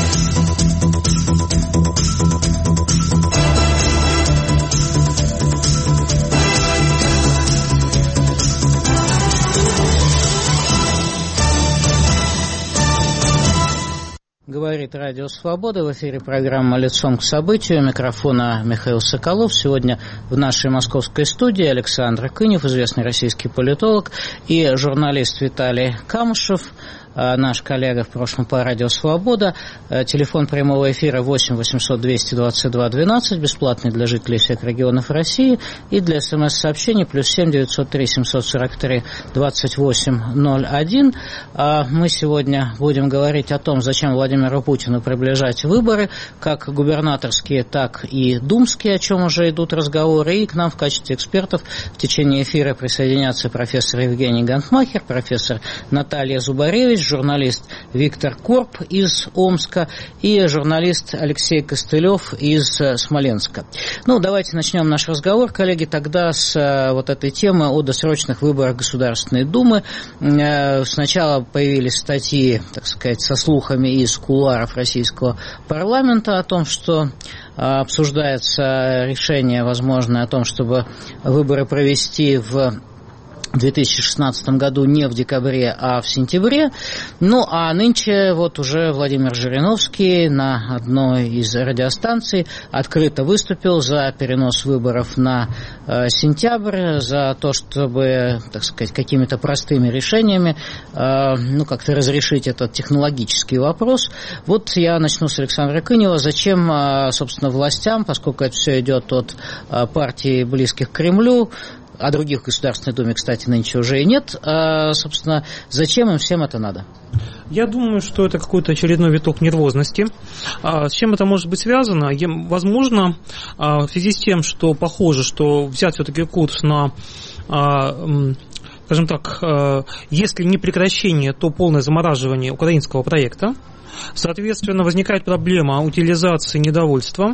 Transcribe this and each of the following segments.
Говорит Радио Свобода. В эфире программа «Лицом к событию». У микрофона Михаил Соколов. Сегодня в нашей московской студии Александр Кынев, известный российский политолог, и журналист Виталий Камышев, наш коллега в прошлом по Радио Свобода. Телефон прямого эфира 8 800 222 12, бесплатный для жителей всех регионов России, и для СМС-сообщений +7 903 743 2801. Мы сегодня будем говорить о том, зачем Владимиру Путину приближать выборы, как губернаторские, так и думские, о чем уже идут разговоры. И к нам в качестве экспертов в течение эфира присоединятся профессор Евгений Гантмахер, профессор Наталья Зубаревич, журналист Виктор Корп из Омска и журналист Алексей Костылев из Смоленска. Давайте начнем наш разговор, коллеги, тогда с вот этой темы о досрочных выборах Государственной Думы. Сначала появились статьи, так сказать, со слухами из кулуаров российского парламента о том, что обсуждается решение возможное о том, чтобы выборы провести в 2016 году не в декабре, а в сентябре. А нынче вот уже Владимир Жириновский на одной из радиостанций открыто выступил за перенос выборов на сентябрь, за то, чтобы, так сказать, какими-то простыми решениями как-то разрешить этот технологический вопрос. Вот я начну с Александра Кынева. Зачем, собственно, властям, поскольку это все идет от партий, близких к Кремлю, а других в Государственной Думе, кстати, нынче уже и нет. Собственно, зачем им всем это надо? Я думаю, что это какой-то очередной виток нервозности. С чем это может быть связано? Возможно, в связи с тем, что похоже, что взять все-таки курс на, скажем так, если не прекращение, то полное замораживание украинского проекта. Соответственно, возникает проблема утилизации недовольства.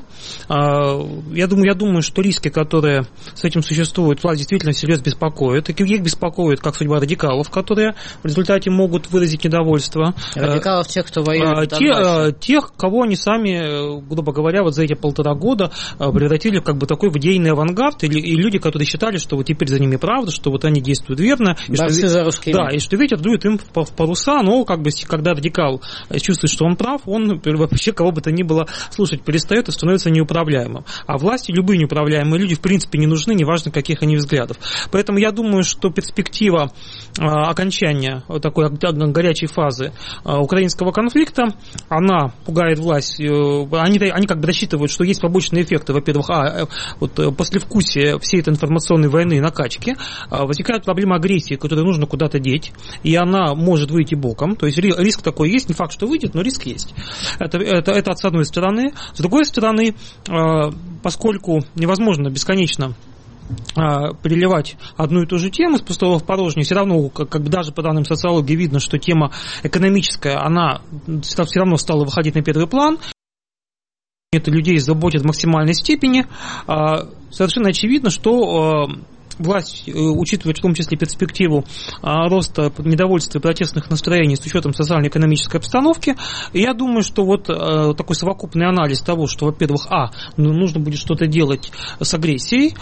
Я думаю, что риски, которые с этим существуют, власть действительно всерьез беспокоит. И их беспокоит, как судьба радикалов, которые в результате могут выразить недовольство. Радикалов тех, кто воюет в Донбассе. Тех, кого они сами, грубо говоря, вот за эти 1,5 года превратили как бы такой в идейный авангард, и люди, которые считали, что вот теперь за ними правда, что вот они действуют верно. Борцы за русский мир. Да, и что ветер дует им в паруса, но как бы когда радикал чувствует, что он прав, он вообще кого бы то ни было слушать перестает и становится неуправляемым. А власти, любые неуправляемые люди, в принципе, не нужны, неважно, каких они взглядов. Поэтому я думаю, что перспектива окончания такой горячей фазы украинского конфликта, она пугает власть. Они как бы рассчитывают, что есть побочные эффекты. Во-первых, послевкусие всей этой информационной войны и накачки, возникает проблема агрессии, которую нужно куда-то деть, и она может выйти боком. То есть риск такой есть, не факт, что выйдет, но риск есть. Это с одной стороны. С другой стороны, поскольку невозможно бесконечно переливать одну и ту же тему с пустого в порожнее, все равно, как бы даже по данным социологии видно, что тема экономическая, она все равно стала выходить на первый план. Это людей заботит в максимальной степени. Совершенно очевидно, что власть учитывает в том числе перспективу роста недовольства и протестных настроений с учетом социально-экономической обстановки. И я думаю, что вот такой совокупный анализ того, что, во-первых, нужно будет что-то делать с агрессией,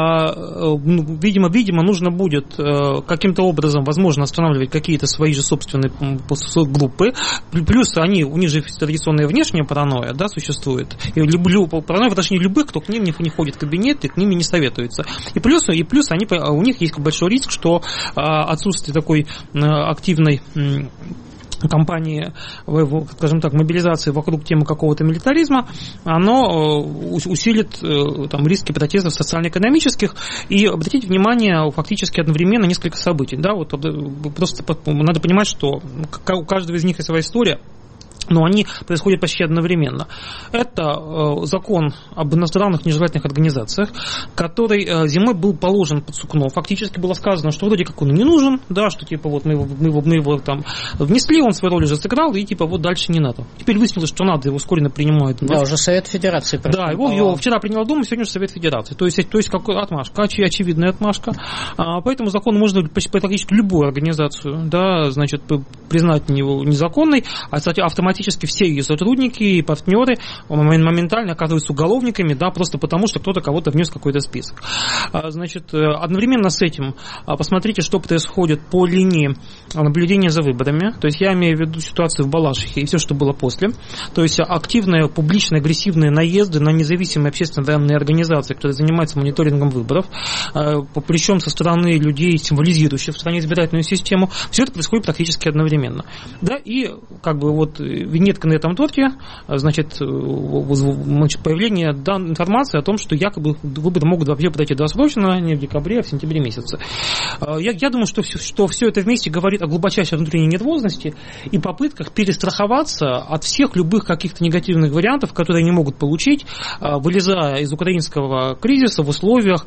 видимо, нужно будет каким-то образом, возможно, останавливать какие-то свои же собственные группы. Плюс у них же традиционная внешняя паранойя, да, существует. И паранойя в отношении любых, кто к ним не ходит в кабинет и к ними не советуется. И плюс у них есть большой риск, что отсутствие такой активной кампании, скажем так, мобилизации вокруг темы какого-то милитаризма, оно усилит риски протестов социально-экономических. И обратите внимание, фактически одновременно несколько событий. Да, вот просто надо понимать, что у каждого из них есть своя история, но они происходят почти одновременно. Это закон об иностранных нежелательных организациях, который зимой был положен под сукно. Фактически было сказано, что вроде как он не нужен, да, что типа вот мы его там внесли, он свою роль уже сыграл, и типа вот дальше не надо. Теперь выяснилось, что надо, его ускоренно принимают. Да, уже Совет Федерации. Да, его вчера принял Дума, сегодня уже Совет Федерации. То есть какая отмашка, очевидная отмашка. Поэтому закон можно практически любую организацию, да, значит, признать его незаконной, а, кстати, автоматически практически все ее сотрудники и партнеры моментально оказываются уголовниками, да, просто потому, что кто-то кого-то внес в какой-то список. Значит, одновременно с этим посмотрите, что происходит по линии наблюдения за выборами. То есть я имею в виду ситуацию в Балашихе и все, что было после. То есть активные, публичные, агрессивные наезды на независимые общественно-военные организации, которые занимаются мониторингом выборов, причем со стороны людей, символизирующих в стране избирательную систему. Все это происходит практически одновременно. Да, и как бы вот винетка на этом торте, значит, появление данной информации о том, что якобы выборы могут вообще пройти досрочно, не в декабре, а в сентябре месяце. Я думаю, что все это вместе говорит о глубочайшей внутренней нервозности и попытках перестраховаться от всех любых каких-то негативных вариантов, которые они могут получить, вылезая из украинского кризиса в условиях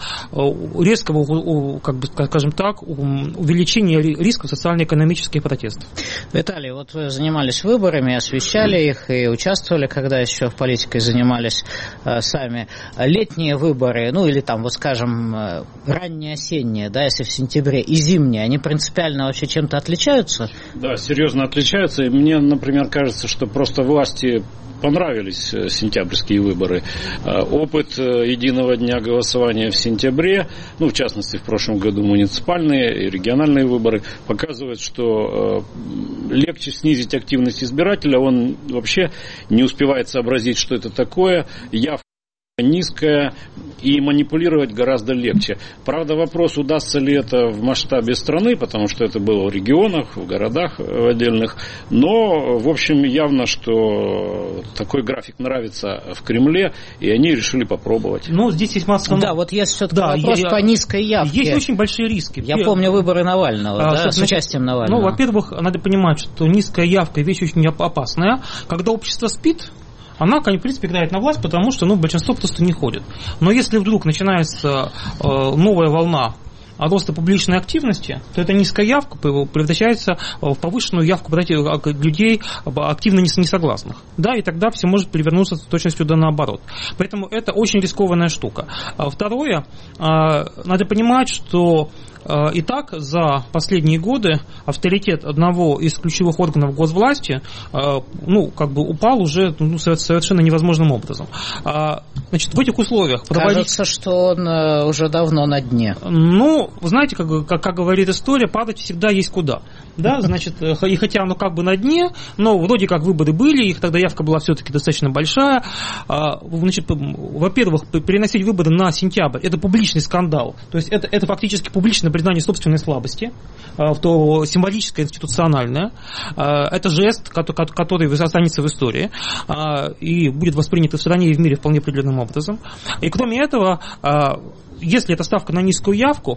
резкого, как бы, скажем так, увеличения рисков социально-экономических протестов. Виталий, вот вы занимались выборами, освещали их и участвовали, когда еще в политике занимались сами. Летние выборы, ну или там, вот скажем, ранние осенние, да, если в сентябре, и зимние, они принципиально вообще чем-то отличаются? Да, серьезно отличаются. И мне, например, кажется, что просто власти понравились сентябрьские выборы. Опыт единого дня голосования в сентябре, ну, в частности, в прошлом году муниципальные и региональные выборы, показывают, что легче снизить активность избирателя, он вообще не успевает сообразить, что это такое, явка низкая, и манипулировать гораздо легче. Правда, вопрос, удастся ли это в масштабе страны, потому что это было в регионах, в городах в отдельных, но, в общем, явно, что такой график нравится в Кремле, и они решили попробовать. Ну, здесь есть масса... Да, вот есть все-таки вопрос по низкой явке. Есть очень большие риски. Я помню выборы Навального, с участием Навального. Ну, во-первых, надо понимать, что низкая явка вещь очень опасная. Когда общество спит, она, в принципе, играет на власть, потому что большинство просто не ходит. Но если вдруг начинается новая волна роста публичной активности, то эта низкая явка превращается в повышенную явку людей активно несогласных. Да, и тогда все может перевернуться с точностью да наоборот. Поэтому это очень рискованная штука. Второе, надо понимать, что и так за последние годы авторитет одного из ключевых органов госвласти упал уже совершенно невозможным образом. Значит, в этих условиях кажется, что он уже давно на дне. Ну, вы знаете, как говорит история, падать всегда есть куда. Да, значит, и хотя оно как бы на дне, но вроде как выборы были, их тогда явка была все-таки достаточно большая. Значит, во-первых, переносить выборы на сентябрь – это публичный скандал. То есть это фактически публичное признание собственной слабости, то символическое, институциональное. Это жест, который останется в истории и будет воспринят в стране и в мире вполне определенным образом. И кроме этого, если это ставка на низкую явку,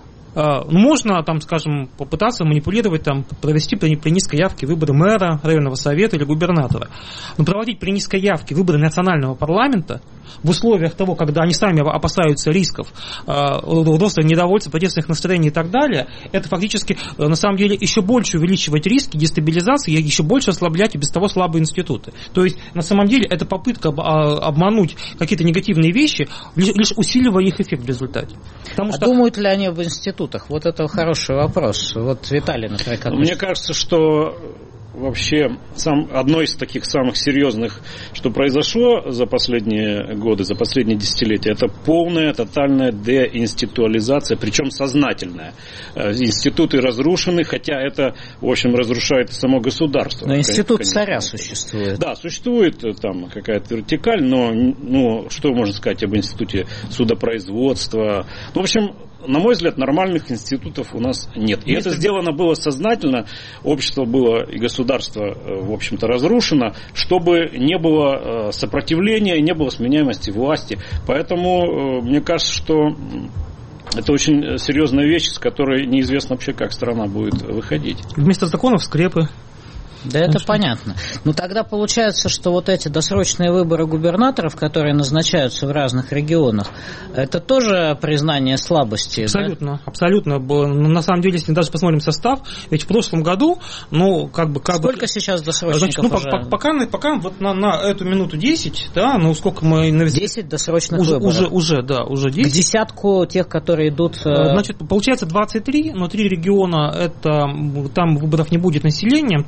можно, скажем, попытаться манипулировать, провести при низкой явке выборы мэра, районного совета или губернатора. Но проводить при низкой явке выборы национального парламента в условиях того, когда они сами опасаются рисков, роста недовольства, протестных настроений и так далее, это фактически, на самом деле, еще больше увеличивать риски дестабилизации и еще больше ослаблять и без того слабые институты. То есть, на самом деле, это попытка обмануть какие-то негативные вещи, лишь усиливая их эффект в результате. Думают ли они об институтах? Вот это хороший вопрос. Вот Виталий, например, как мне кажется, что вообще одно из таких самых серьезных, что произошло за последние годы, за последние десятилетия, это полная, тотальная деинституализация, причем сознательная. Институты разрушены, хотя это, в общем, разрушает само государство. Но институт царя существует. Да, существует там какая-то вертикаль, но что можно сказать об институте судопроизводства? В общем, на мой взгляд, нормальных институтов у нас нет. И это сделано было сознательно, общество было и государство, в общем-то, разрушено, чтобы не было сопротивления и не было сменяемости власти. Поэтому мне кажется, что это очень серьезная вещь, с которой неизвестно вообще, как страна будет выходить. Вместо законов скрепы. Да, это понятно. Но тогда получается, что вот эти досрочные выборы губернаторов, которые назначаются в разных регионах, это тоже признание слабости? Абсолютно, да? Абсолютно. На самом деле, если даже посмотрим состав, ведь в прошлом году, сколько сейчас досрочников уже? Пока вот на эту минуту 10, да, сколько мы... 10 досрочных выборов? Уже 10. К десятку тех, которые идут... Значит, получается 23, но 3 региона, там выборов не будет населением, там будут депутаты,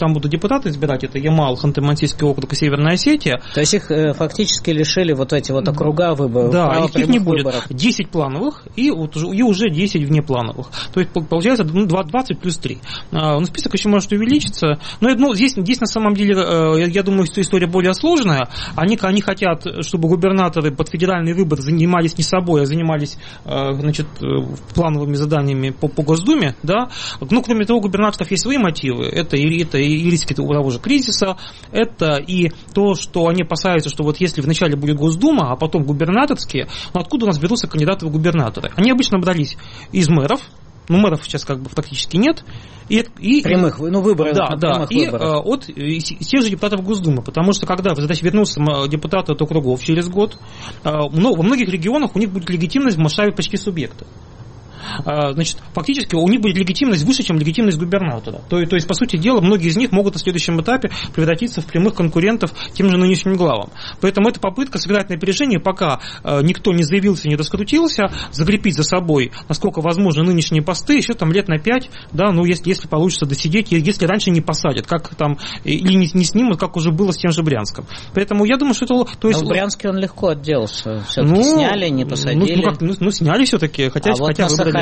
депутаты избирать, это Ямал, Ханты-Мансийский округ и Северная Осетия. То есть их фактически лишили вот эти вот округа выборов? Да, их не будет. 10 плановых и уже 10 внеплановых. То есть получается 20 плюс 3. Но список еще может увеличиться. Но здесь на самом деле, я думаю, что история более сложная. Они хотят, чтобы губернаторы под федеральный выбор занимались не собой, а занимались, значит, плановыми заданиями по Госдуме. Да? Ну, кроме того, у губернаторов есть свои мотивы. Это и риски того же кризиса, это и то, что они опасаются, что вот если вначале будет Госдума, а потом губернаторские, ну откуда у нас берутся кандидаты в губернаторы? Они обычно брались из мэров, но мэров сейчас как бы фактически нет. Прямых выборов. Да, и от тех же депутатов Госдумы, потому что когда вернутся депутаты от округов через год, во многих регионах у них будет легитимность в масштабе почти субъекта. Значит, фактически у них будет легитимность выше, чем легитимность губернатора. То есть, по сути дела, многие из них могут на следующем этапе превратиться в прямых конкурентов тем же нынешним главам. Поэтому это попытка сыграть на опережение, пока никто не заявился, не раскрутился, закрепить за собой, насколько возможно, нынешние посты еще там лет на 5, да, ну, если получится досидеть, если раньше не посадят, как там, или не снимут, как уже было с тем же Брянском. Поэтому я думаю, что это... То есть, в Брянске он легко отделался. Все-таки сняли, не посадили. Сняли все-таки, хотя на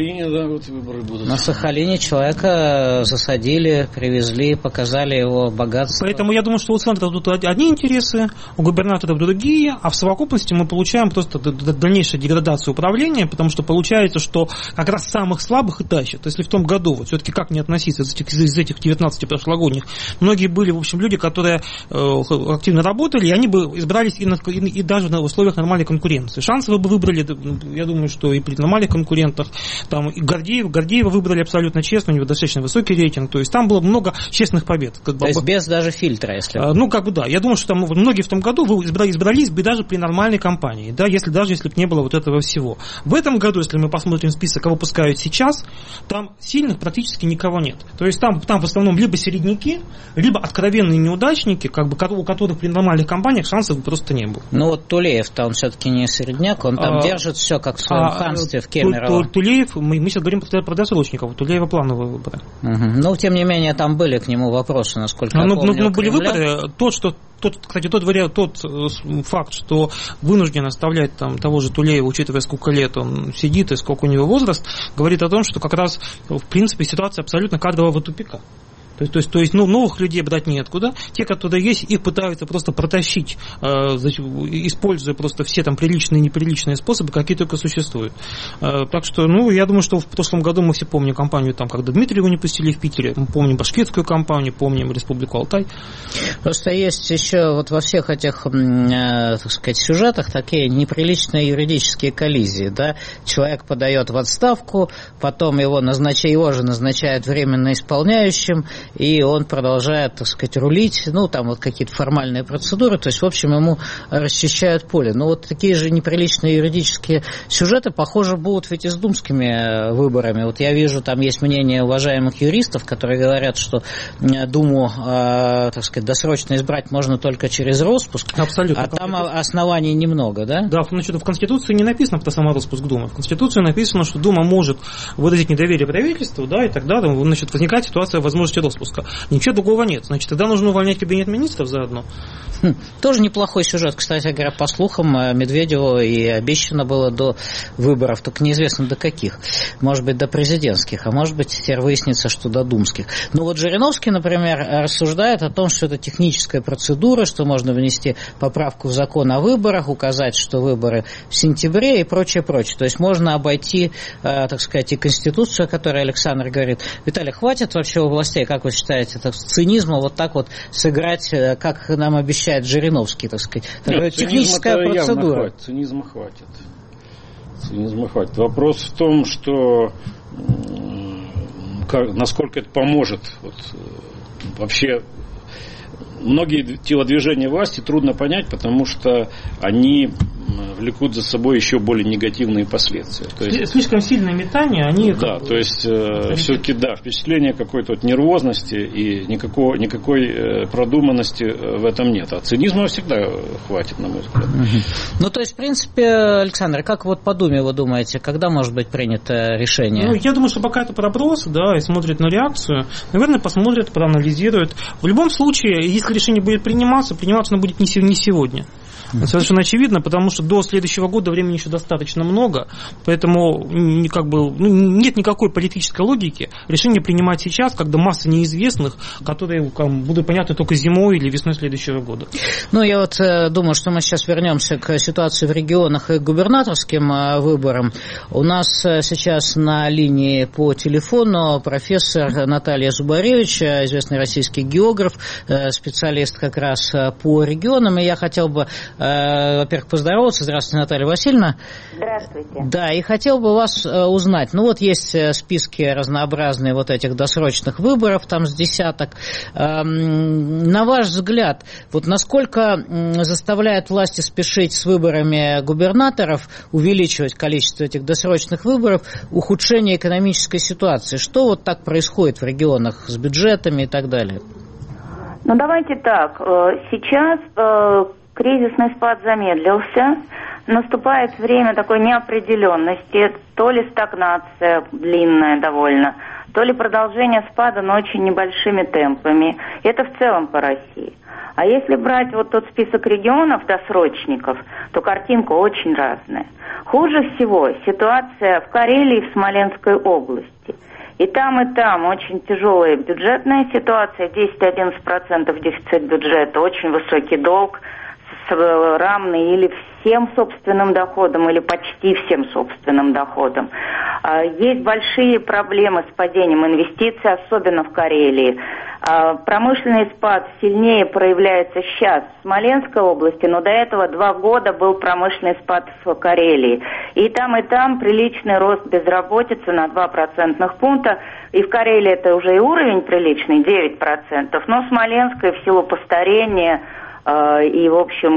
Сахалине человека засадили, привезли, показали его богатство. Поэтому я думаю, что у центра тут одни интересы, у губернаторов другие, а в совокупности мы получаем просто дальнейшую деградацию управления, потому что получается, что как раз самых слабых и тащат. Если в том году, вот все-таки как не относиться из этих 19 прошлогодних, многие были, в общем, люди, которые активно работали, и они бы избрались и даже на условиях нормальной конкуренции. Шансовы бы выбрали, я думаю, что и при нормальных конкурентах. Там и Гордеева выбрали абсолютно честно, у него достаточно высокий рейтинг, то есть там было много честных побед. То есть без даже фильтра, если... Ну, как бы да. Я думаю, что там многие в том году избрались бы даже при нормальной кампании, да, если бы не было вот этого всего. В этом году, если мы посмотрим список, кого пускают сейчас, там сильных практически никого нет. То есть там в основном либо середняки, либо откровенные неудачники, как бы, у которых при нормальных кампаниях шансов просто не было. Ну вот Тулеев-то он все-таки не середняк, он там держит все как в своем ханстве в Кемерово. Тулеев, мы сейчас говорим про досрочников, у Тулеева плановые выборы. Ну, тем не менее, там были к нему вопросы, насколько я помню. Ну, были выборы. Тот факт, что вынужден оставлять там того же Тулеева, учитывая, сколько лет он сидит и сколько у него возраст, говорит о том, что как раз, в принципе, ситуация абсолютно кадрового тупика. То есть новых людей брать неоткуда. Те, которые есть, их пытаются просто протащить, используя просто все там приличные и неприличные способы, какие только существуют. Так что, я думаю, что в прошлом году мы все помним кампанию, там, когда Дмитриева не пустили в Питере, мы помним башкирскую кампанию, помним Республику Алтай. Просто есть еще вот во всех этих, так сказать, сюжетах такие неприличные юридические коллизии, да. Человек подает в отставку, потом его же назначают временно исполняющим, и он продолжает, так сказать, рулить, там вот какие-то формальные процедуры, то есть, в общем, ему расчищают поле. Но вот такие же неприличные юридические сюжеты, похоже, будут ведь и с думскими выборами. Вот я вижу, там есть мнение уважаемых юристов, которые говорят, что Думу, так сказать, досрочно избрать можно только через распуск. Абсолютно. А там оснований немного, да? Да, значит, в Конституции не написано про самораспуск Думы. В Конституции написано, что Дума может выразить недоверие правительству, да, и тогда, значит, возникает ситуация возможности распуска. Ничего другого нет. Значит, тогда нужно увольнять кабинет министров заодно. Тоже неплохой сюжет. Кстати говоря, по слухам, Медведеву и обещано было до выборов, только неизвестно до каких. Может быть, до президентских, а может быть, теперь выяснится, что до думских. Но вот Жириновский, например, рассуждает о том, что это техническая процедура, что можно внести поправку в закон о выборах, указать, что выборы в сентябре и прочее. То есть можно обойти, так сказать, и Конституцию, о которой Александр говорит. Виталий, хватит вообще у властей, как вы считаете, это цинизма вот так вот сыграть, как нам обещает Жириновский, так сказать? Нет, техническая процедура. Цинизма хватит. Вопрос в том, что насколько это поможет. Вообще многие телодвижения власти трудно понять, потому что они в влекут за собой еще более негативные последствия. То есть, слишком сильное метание, они... Да, то есть все-таки, да, впечатление какой-то вот нервозности и никакой продуманности в этом нет. А цинизма всегда хватит, на мой взгляд. Ну, то есть, в принципе, Александр, как вот по Думе вы думаете, когда может быть принято решение? Ну, я думаю, что пока это проброс, да, и смотрят на реакцию, наверное, посмотрят, проанализируют. В любом случае, если решение будет приниматься оно будет не сегодня. Совершенно очевидно, потому что до следующего года времени еще достаточно много, поэтому нет никакой политической логики решение принимать сейчас, когда масса неизвестных, которые будут понятны только зимой или весной следующего года. Ну, я вот думаю, что мы сейчас вернемся к ситуации в регионах и к губернаторским выборам. У нас сейчас на линии по телефону профессор Наталья Зубаревич, известный российский географ, специалист как раз по регионам, и я хотел бы, во-первых, поздороваться. Здравствуйте, Наталья Васильевна. Здравствуйте. Да, и хотел бы вас узнать. Ну, вот есть списки разнообразные вот этих досрочных выборов, там с десяток. На ваш взгляд, вот насколько заставляет власти спешить с выборами губернаторов, увеличивать количество этих досрочных выборов, ухудшение экономической ситуации? Что вот так происходит в регионах с бюджетами и так далее? Ну, давайте так. Сейчас кризисный спад замедлился, наступает время такой неопределенности, то ли стагнация длинная довольно, то ли продолжение спада, но очень небольшими темпами. Это в целом по России. А если брать вот тот список регионов, досрочников, то картинка очень разная. Хуже всего ситуация в Карелии и в Смоленской области. И там очень тяжелая бюджетная ситуация, 10-11% дефицит бюджета, очень высокий долг, равный или всем собственным доходам, или почти всем собственным доходам. Есть большие проблемы с падением инвестиций, особенно в Карелии. Промышленный спад сильнее проявляется сейчас в Смоленской области, но до этого 2 года был промышленный спад в Карелии. И там приличный рост безработицы на 2 процентных пункта. И в Карелии это уже и уровень приличный, 9%. Но Смоленская в силу постарения и, в общем,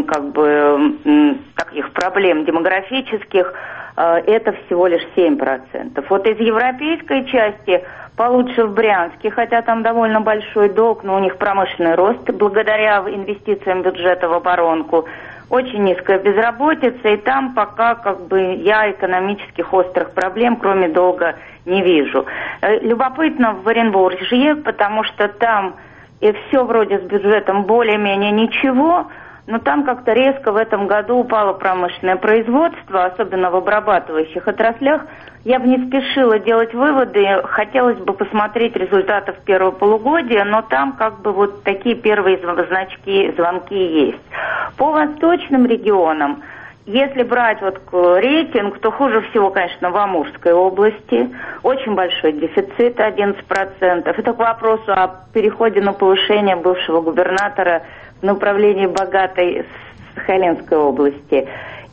таких проблем демографических, это всего лишь 7%. Вот из европейской части получше в Брянске, хотя там довольно большой долг, но у них промышленный рост благодаря инвестициям бюджета в оборонку. Очень низкая безработица, и там пока я экономических острых проблем, кроме долга, не вижу. Любопытно в Оренбурге, потому что там и все вроде с бюджетом более-менее ничего, но там как-то резко в этом году упало промышленное производство, особенно в обрабатывающих отраслях. Я бы не спешила делать выводы, хотелось бы посмотреть результаты в первого полугодия, но там вот такие первые звонки есть. По восточным регионам, если брать рейтинг, то хуже всего, конечно, в Амурской области. Очень большой дефицит, 11%. Это к вопросу о переходе на повышение бывшего губернатора в направлении богатой Сахалинской области.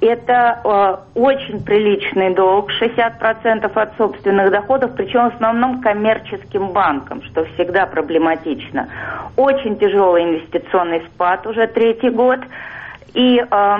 Это очень приличный долг, 60% от собственных доходов, причем в основном коммерческим банкам, что всегда проблематично. Очень тяжелый инвестиционный спад уже 3-й год. И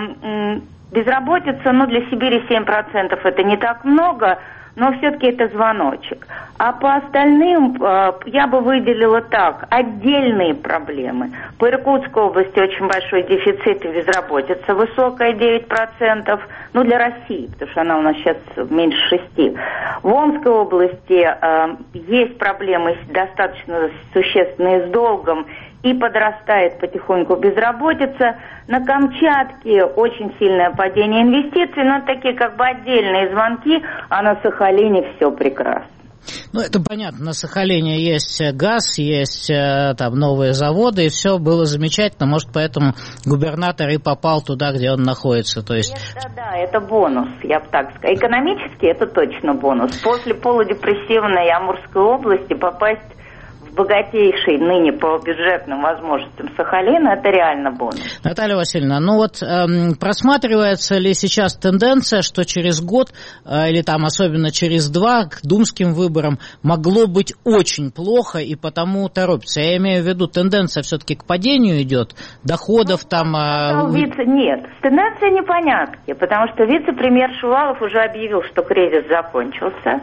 безработица, для Сибири 7% это не так много, но все-таки это звоночек. А по остальным я бы выделила отдельные проблемы. По Иркутской области очень большой дефицит и безработица, высокая 9%, для России, потому что она у нас сейчас меньше 6%. В Омской области есть проблемы достаточно существенные с долгом, и подрастает потихоньку безработица. На Камчатке очень сильное падение инвестиций, но такие отдельные звонки, а на Сахалине все прекрасно. Это понятно, на Сахалине есть газ, есть там новые заводы, и все было замечательно, может, поэтому губернатор и попал туда, где он находится. То есть... Это бонус, я бы так сказала. Экономически это точно бонус. После полудепрессивной Амурской области попасть в богатейший ныне по бюджетным возможностям Сахалина, это реально бонус. Наталья Васильевна, ну вот просматривается ли сейчас тенденция, что через год или там особенно через 2 к думским выборам могло быть очень плохо и потому торопится? Я имею в виду, тенденция все-таки к падению идет, доходов там... Нет, тенденция непонятки, потому что вице-премьер Шувалов уже объявил, что кризис закончился.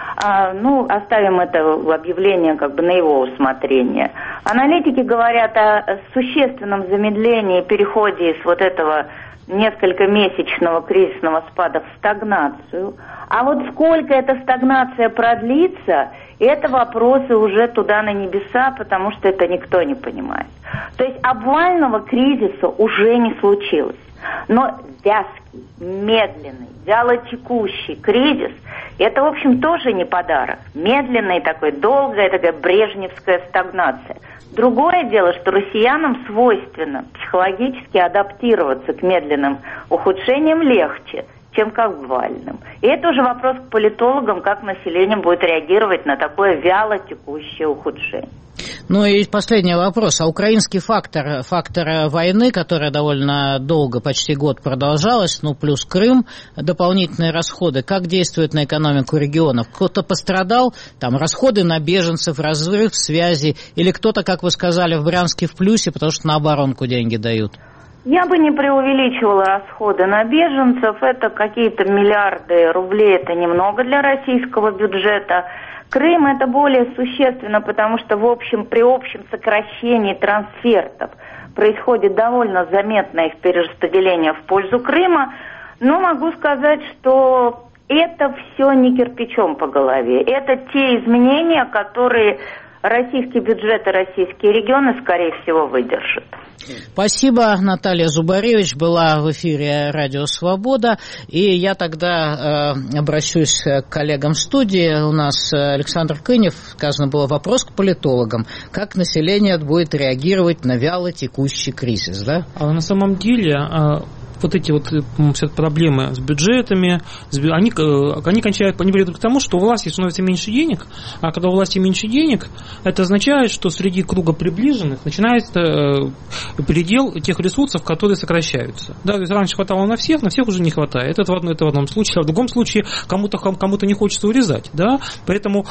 Оставим это объявление как бы на его усмотрение. Аналитики говорят о существенном замедлении, переходе из вот этого несколькомесячного кризисного спада в стагнацию. А вот сколько эта стагнация продлится, это вопросы уже туда на небеса, потому что это никто не понимает. То есть обвального кризиса уже не случилось. Но вязкий, медленный, вялотекущий кризис – это, в общем, тоже не подарок. Медленная такой, долгая такая брежневская стагнация. Другое дело, что россиянам свойственно психологически адаптироваться к медленным ухудшениям легче, чем к обвальным. И это уже вопрос к политологам, как население будет реагировать на такое вялотекущее ухудшение. Ну и последний вопрос. А украинский фактор войны, которая довольно долго, почти год продолжалась, плюс Крым, дополнительные расходы, как действует на экономику регионов? Кто-то пострадал, там расходы на беженцев, разрыв связи, или кто-то, как вы сказали, в Брянске в плюсе, потому что на оборонку деньги дают? Я бы не преувеличивала расходы на беженцев. Это какие-то миллиарды рублей, это немного для российского бюджета. Крым это более существенно, потому что при общем сокращении трансфертов происходит довольно заметное их перераспределение в пользу Крыма. Но могу сказать, что это все не кирпичом по голове. Это те изменения, которые российский бюджет и российские регионы, скорее всего, выдержат. Спасибо. Наталья Зубаревич была в эфире «Радио Свобода». И я тогда обращусь к коллегам в студии. У нас Александр Кынев. Сказано было вопрос к политологам. Как население будет реагировать на вяло текущий кризис, да? А на самом деле... Вот эти все проблемы с бюджетами, они приведут к тому, что у власти становится меньше денег, а когда у власти меньше денег, это означает, что среди круга приближенных начинается передел тех ресурсов, которые сокращаются. Да, то есть раньше хватало на всех уже не хватает. Это в одном случае, а в другом случае кому-то не хочется урезать. Да? Поэтому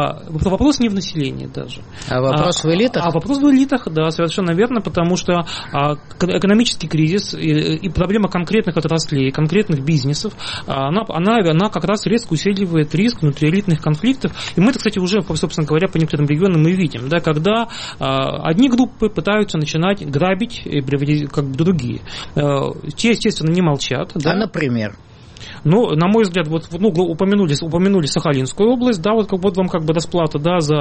вопрос не в населении даже. А вопрос в элитах? А вопрос в элитах, да, совершенно верно, потому что экономический кризис и проблема конкретных отраслей, конкретных бизнесов, она как раз резко усиливает риск внутриэлитных конфликтов. И мы это, кстати, уже, собственно говоря, по некоторым регионам мы видим, да, когда одни группы пытаются начинать грабить и приводить как бы другие. Те, естественно, не молчат. Да? Например? Ну, на мой взгляд, упомянули Сахалинскую область, да, вот вам как бы расплата, да, за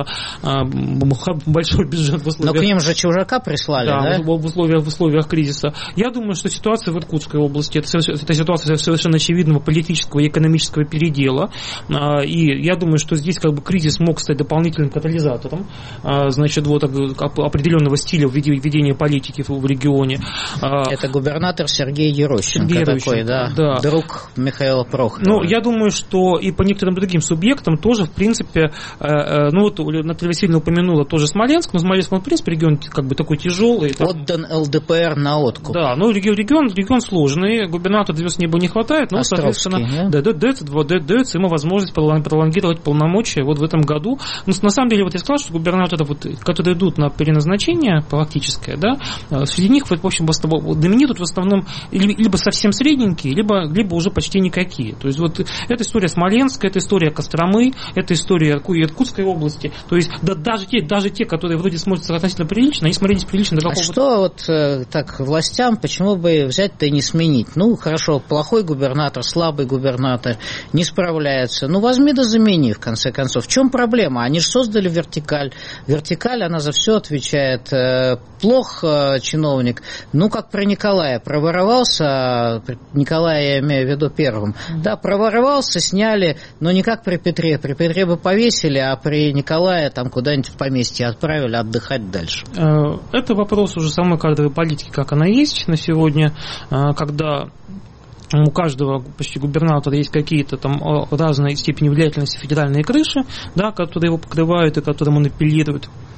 большой бюджет в условиях... Но к ним же чужака прислали, да? В условиях кризиса. Я думаю, что ситуация в Иркутской области, это ситуация совершенно очевидного политического и экономического передела, и я думаю, что здесь как бы кризис мог стать дополнительным катализатором, определенного стиля ведения политики в регионе. Это губернатор Сергей Ерощенко такой, да, друг Михаила Прохорова. Я думаю, что и по некоторым другим субъектам тоже, в принципе, Наталья Васильевна упомянула тоже Смоленск, но Смоленск, в принципе, регион как бы такой тяжелый. Отдан ЛДПР на откуп. Да, регион сложный, губернатор звезд неба не хватает, но, соответственно, дается ему возможность пролонгировать полномочия в этом году. Но на самом деле, я сказал, что губернаторы, которые идут на переназначение практическое, да, среди них, в общем, доминируют в основном либо совсем средненькие, либо уже почти никакие. То есть эта история Смоленска, эта история Костромы, эта история Иркутской области. То есть даже те, которые вроде смотрятся относительно прилично, они смотрелись прилично до какого-то... А что так властям, почему бы взять-то и не сменить? Хорошо, плохой губернатор, слабый губернатор, не справляется. Возьми да замени, в конце концов. В чем проблема? Они же создали вертикаль. Вертикаль, она за все отвечает. Плох чиновник. Как при Николае. Проворовался, Николая я имею в виду первым. Да, проворовался, сняли, но не как при Петре. При Петре бы повесили, а при Николае там куда-нибудь в поместье отправили отдыхать дальше. Это вопрос уже самой кадровой политики, как она есть на сегодня, когда у каждого почти губернатора есть какие-то там разные степени влиятельности федеральные крыши, да, которые его покрывают и которым он апеллирует.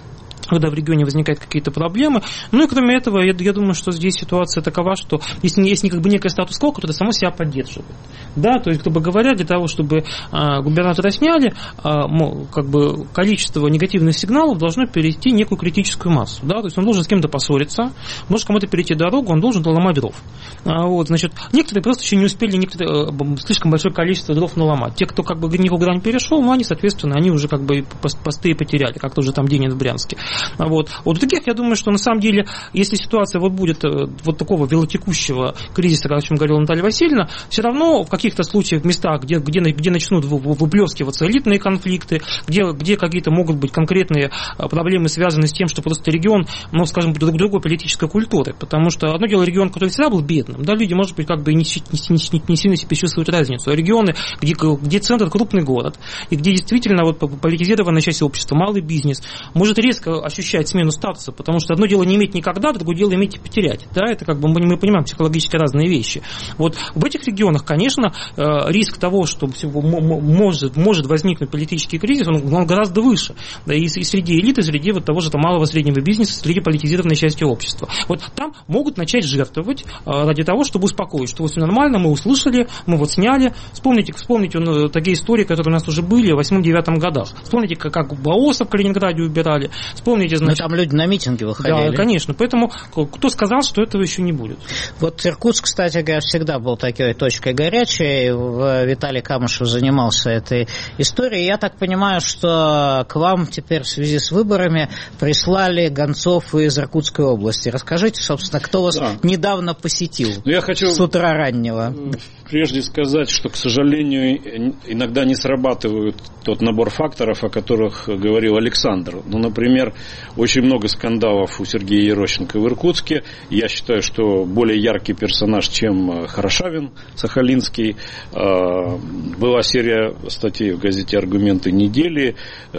когда в регионе возникают какие-то проблемы. Ну и кроме этого, я думаю, что здесь ситуация такова, что есть как бы некое статус-кво, которое само себя поддерживает. Да, то есть, грубо говоря, для того, чтобы губернатора сняли, как бы количество негативных сигналов должно перейти некую критическую массу. Да, то есть он должен с кем-то поссориться, может кому-то перейти дорогу, он должен ломать дров. Вот, значит, некоторые просто еще не успели слишком большое количество дров наломать. Те, кто как бы никуда не перешел, ну, они, соответственно, они уже как бы посты потеряли, как тоже там Денин в Брянске. Вот у таких, я думаю, что на самом деле, если ситуация вот будет вот такого велотекущего кризиса, о чем говорила Наталья Васильевна, все равно в каких-то случаях, в местах, где начнут выплескиваться элитные конфликты, где какие-то могут быть конкретные проблемы, связанные с тем, что просто регион, ну, скажем, другой политической культуры, потому что одно дело регион, который всегда был бедным, да, люди, может быть, как бы не сильно себе чувствуют разницу, а регионы, где центр крупный город, и где действительно вот политизированная часть общества, малый бизнес, может резко ощущать смену статуса, потому что одно дело не иметь никогда, другое дело иметь и потерять, да, это как бы мы понимаем психологически разные вещи. Вот в этих регионах, конечно, риск того, что может возникнуть политический кризис, он гораздо выше, да, и среди элиты, среди вот того же малого среднего бизнеса, среди политизированной части общества. Вот там могут начать жертвовать ради того, чтобы успокоить, что все нормально, мы услышали, мы вот сняли. Вспомните такие истории, которые у нас уже были в 8-9 годах. Вспомните, как Баоса в Калининграде убирали. Вспомните, значит... Но там люди на митинги выходили. Да, конечно. Поэтому кто сказал, что этого еще не будет? Вот Иркутск, кстати говоря, всегда был такой точкой горячей. Виталий Камышев занимался этой историей. Я так понимаю, что к вам теперь в связи с выборами прислали гонцов из Иркутской области. Расскажите, собственно, кто вас недавно посетил с утра раннего. Прежде сказать, что, к сожалению, иногда не срабатывает тот набор факторов, о которых говорил Александр. Ну, например, очень много скандалов у Сергея Ерощенко в Иркутске. Я считаю, что более яркий персонаж, чем Хорошавин Сахалинский. Была серия статей в газете «Аргументы недели»,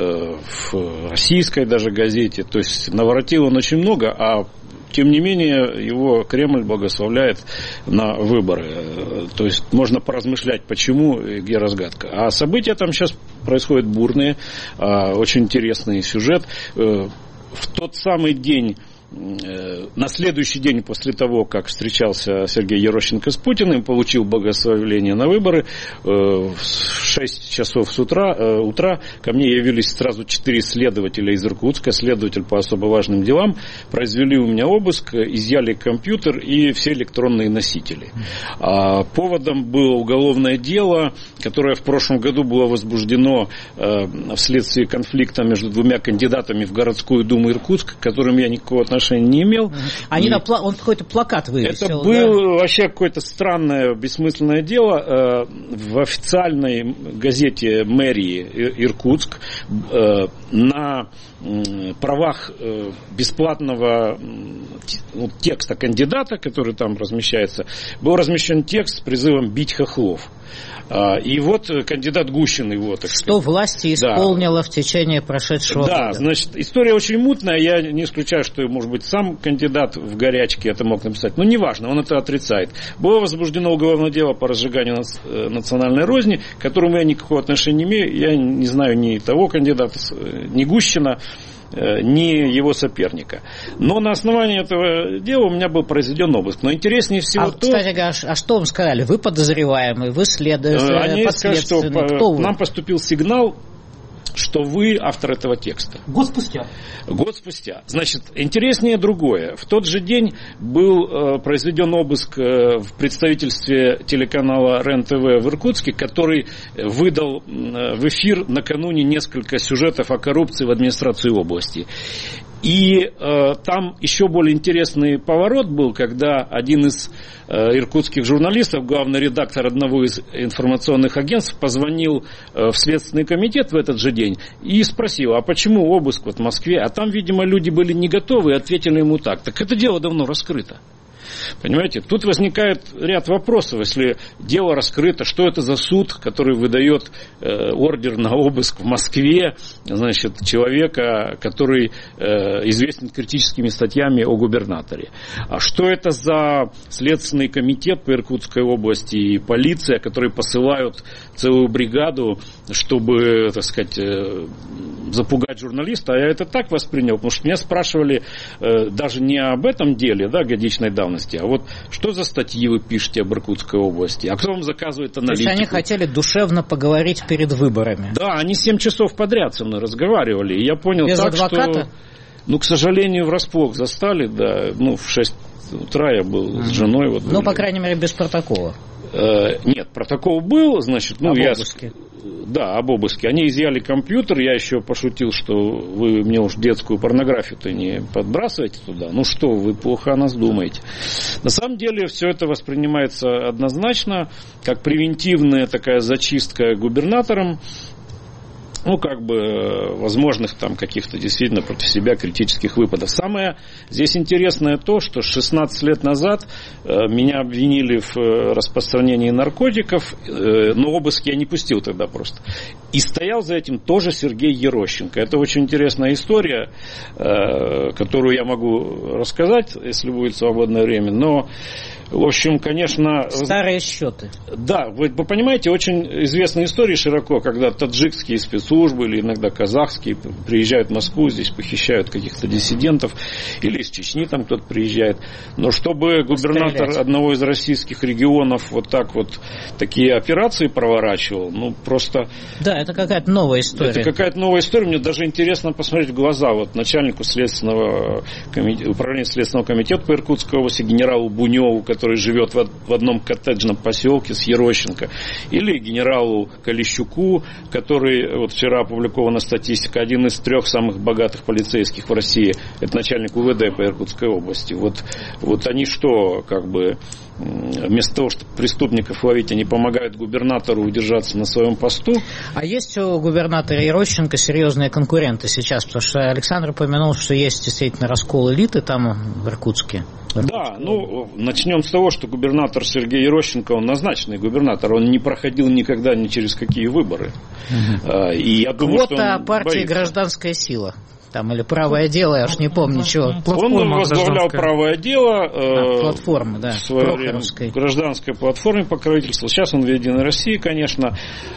в российской даже газете. То есть наворотил он очень много, а тем не менее, его Кремль благословляет на выборы. То есть можно поразмышлять, почему и где разгадка. А события там сейчас происходят бурные, очень интересный сюжет. В тот самый день, на следующий день после того, как встречался Сергей Ерощенко с Путиным, получил благословение на выборы, в 6 часов утра ко мне явились сразу 4 следователя из Иркутска, следователь по особо важным делам, произвели у меня обыск, изъяли компьютер и все электронные носители. Поводом было уголовное дело, которое в прошлом году было возбуждено вследствие конфликта между двумя кандидатами в городскую думу Иркутска, к которым я никакого отношения не имел. Он какой-то плакат вывесил. Это было вообще какое-то странное, бессмысленное дело. В официальной газете мэрии Иркутск на правах бесплатного текста кандидата, который там размещается, был размещен текст с призывом «бить хохлов». И вот кандидат Гущин его, так сказать. Что власти исполнила в течение прошедшего года. Да, значит, история очень мутная. Я не исключаю, что, может быть, сам кандидат в горячке это мог написать. Но неважно, он это отрицает. Было возбуждено уголовное дело по разжиганию национальной розни, к которому я никакого отношения не имею. Я не знаю ни того кандидата, ни Гущина, ни его соперника. Но на основании этого дела у меня был произведен обыск. Но интереснее всего кстати говоря, что вам сказали? Вы подозреваемый, вы Они сказали, что нам поступил сигнал, что вы автор этого текста. Год спустя. Значит, интереснее другое. В тот же день был произведен обыск в представительстве телеканала РЕН-ТВ в Иркутске, который выдал в эфир накануне несколько сюжетов о коррупции в администрации области. И там еще более интересный поворот был, когда один из иркутских журналистов, главный редактор одного из информационных агентств, позвонил в Следственный комитет в этот же день и спросил, а почему обыск в Москве? А там, видимо, люди были не готовы и ответили ему так. Так это дело давно раскрыто. Понимаете? Тут возникает ряд вопросов. Если дело раскрыто, что это за суд, который выдает ордер на обыск в Москве, значит, человека, который известен критическими статьями о губернаторе. А что это за Следственный комитет по Иркутской области и полиция, которые посылают целую бригаду, чтобы, так сказать, запугать журналиста? А я это так воспринял, потому что меня спрашивали даже не об этом деле, да, годичной давности, а вот что за статьи вы пишете об Иркутской области, а кто вам заказывает аналитику? То есть они хотели душевно поговорить перед выборами? Да, они 7 часов подряд со мной разговаривали, и я понял без так, адвоката? К сожалению, врасплох застали, да, в 6 утра я был с женой. Вот, по крайней мере, без протокола. Нет, протокол был, значит, об обыске. Да, об обыске. Они изъяли компьютер, я еще пошутил, что вы мне уж детскую порнографию-то не подбрасываете туда. Ну что, вы плохо о нас думаете. На самом деле все это воспринимается однозначно как превентивная такая зачистка губернатором, возможных там каких-то действительно против себя критических выпадов. Самое здесь интересное то, что 16 лет назад меня обвинили в распространении наркотиков, но обыск я не пустил тогда просто. И стоял за этим тоже Сергей Ерощенко. Это очень интересная история, которую я могу рассказать, если будет свободное время, но в общем, конечно... Старые счеты. Да, вы понимаете, очень известные истории широко, когда таджикские спецслужбы или иногда казахские приезжают в Москву, здесь похищают каких-то диссидентов, или из Чечни там кто-то приезжает. Но чтобы губернатор одного из российских регионов вот так вот такие операции проворачивал, просто... Да, это какая-то новая история. Это какая-то новая история. Мне даже интересно посмотреть в глаза начальнику управления Следственного комитета по Иркутской области, генералу Буневу, который живет в одном коттеджном поселке с Ерощенко, или генералу Калищуку, который, вчера опубликована статистика, один из 3 самых богатых полицейских в России, это начальник УВД по Иркутской области. Вот они что, вместо того, чтобы преступников ловить, они помогают губернатору удержаться на своем посту. А есть у губернатора Ерощенко серьезные конкуренты сейчас, потому что Александр упомянул, что есть действительно раскол элиты там в Иркутске. Да, начнем с того, что губернатор Сергей Ерощенко, он назначенный губернатор, он не проходил никогда ни через какие выборы. И я думаю, квота партии «Гражданская сила». Там, или «Правое дело», я уж не помню, чего. Он возглавлял «Правое дело» платформы, да, в свое время, в гражданской платформе покровительства. Сейчас он в «Единой России», конечно.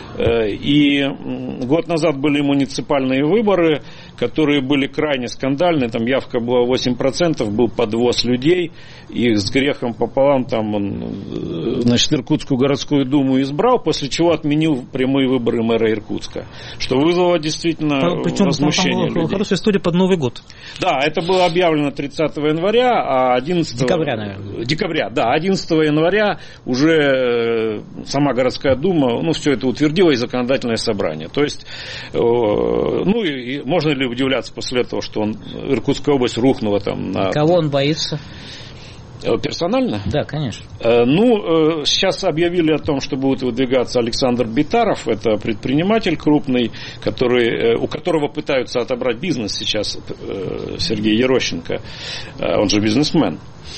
И год назад были муниципальные выборы, которые были крайне скандальные. Там явка была 8%, был подвоз людей. И с грехом пополам там он, Иркутскую городскую думу избрал, после чего отменил прямые выборы мэра Иркутска. Что вызвало действительно возмущение людей. Хорошая история под Новый год. Да, это было объявлено 30 января, а 11... Декабря, наверное. Декабря, да. 11 января уже сама городская дума, все это утвердила, и законодательное собрание. То есть, и можно ли удивляться после этого, что Иркутская область рухнула там на... Кого он боится? Персонально? Да, конечно. Сейчас объявили о том, что будет выдвигаться Александр Битаров. Это предприниматель крупный, у которого пытаются отобрать бизнес сейчас Сергей Ерощенко. Он же бизнесмен.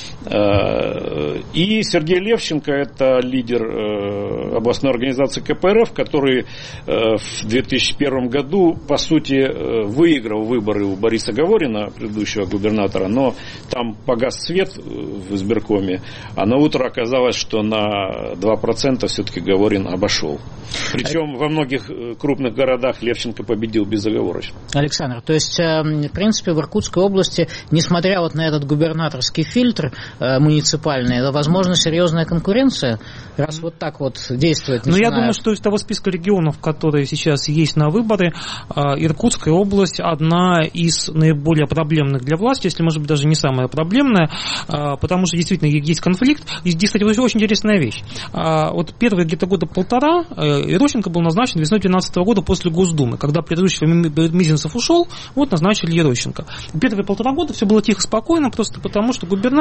И Сергей Левченко, это лидер областной организации КПРФ, который в 2001 году, по сути, выиграл выборы у Бориса Говорина, предыдущего губернатора, но там погас свет в избиркоме, а на утро оказалось, что на 2% все-таки Говорин обошел. Причем во многих крупных городах Левченко победил безоговорочно. Александр, то есть, в принципе, в Иркутской области, несмотря на этот губернаторский фильтр муниципальный, это, возможно, серьезная конкуренция, раз вот так вот действует. Я думаю, что из того списка регионов, которые сейчас есть на выборы, Иркутская область одна из наиболее проблемных для власти, если, может быть, даже не самая проблемная, потому что действительно есть конфликт. И здесь, кстати, очень интересная вещь. Первые где-то года полтора Ерощенко был назначен весной 2012 года после Госдумы, когда предыдущий Мизинцев ушел, назначили Ерощенко. Первые полтора года все было тихо, спокойно, просто потому что губернатор